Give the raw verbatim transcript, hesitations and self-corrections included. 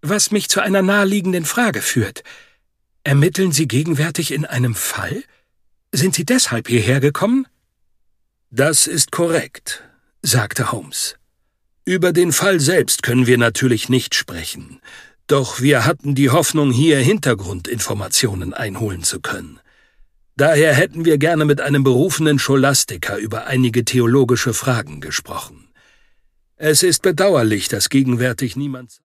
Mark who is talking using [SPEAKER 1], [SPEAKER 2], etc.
[SPEAKER 1] Was mich zu einer naheliegenden Frage führt. Ermitteln Sie gegenwärtig in einem Fall? Sind Sie deshalb hierher gekommen?«
[SPEAKER 2] »Das ist korrekt«, sagte Holmes. »Über den Fall selbst können wir natürlich nicht sprechen, doch wir hatten die Hoffnung, hier Hintergrundinformationen einholen zu können. Daher hätten wir gerne mit einem berufenen Scholastiker über einige theologische Fragen gesprochen. Es ist bedauerlich, dass gegenwärtig niemand